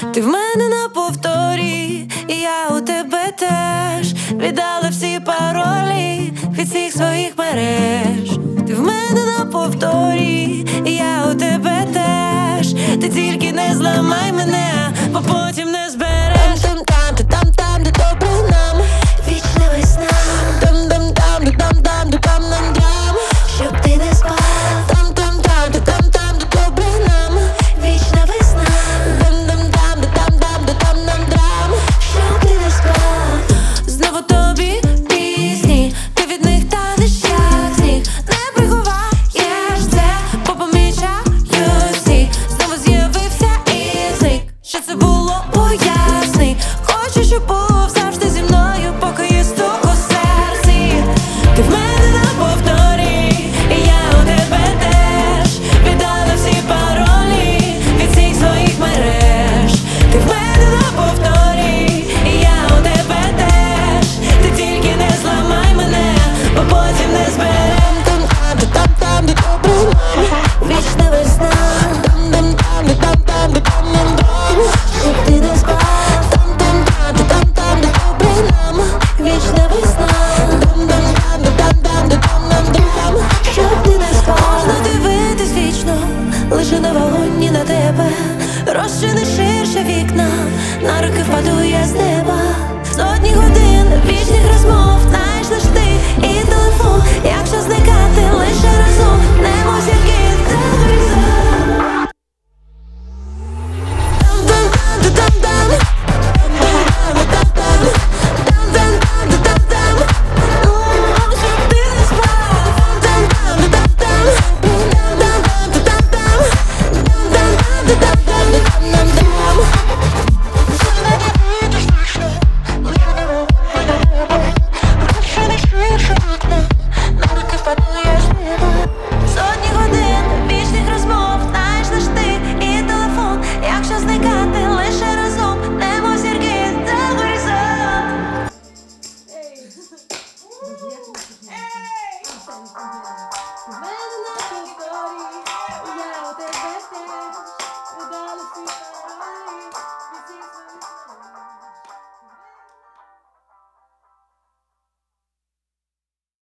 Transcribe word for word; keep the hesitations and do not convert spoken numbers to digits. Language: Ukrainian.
Ти в мене на повторі, і я у тебе теж. Віддала всі паролі від всіх своїх мереж. Ти в мене на повторі, і я у тебе теж. Ти тільки не зламай мене, бо потім не збереш. Там, там, там, там, де добре нам, вічна весна. там, там, там, де там, там, де там нам дам, Щоб ти не спав. там, там, там, де там, там, де добре нам, Вічна весна. там, там, там, де там, там, де там нам дам, Щоб ти не спав. Знову тобі пісні, ти від них танеш як сніг. Не приховаєш це, бо помічаю всі. Знову з'явився і зник. Що це було, поясни. Хочу, щоб був завжди зі мною, поки є стук у серці. Ти в мене на повторі, і я у тебе теж. Віддала всі паролі від всіх своїх мереж. Ти в мене на повторі, і я у тебе теж. Ти тільки не зламай мене, бо потім не зберем. там, там, де там, там, де добре нам, Вічна весна. там, там, там, де там, там, де там нам дам, Щоб ти не спав. там, там, там, де там, там, де добре нам, Вічна весна. там, там, там, де там, там, де там нам дам, Щоб ти не спав. Можна дивитись вічно, лише на вогонь і на тебе. Розчини ширше вікна, на руки впаду я з неба. Сотні годин вічних розмов, знаєш лиш ти і телефон. Я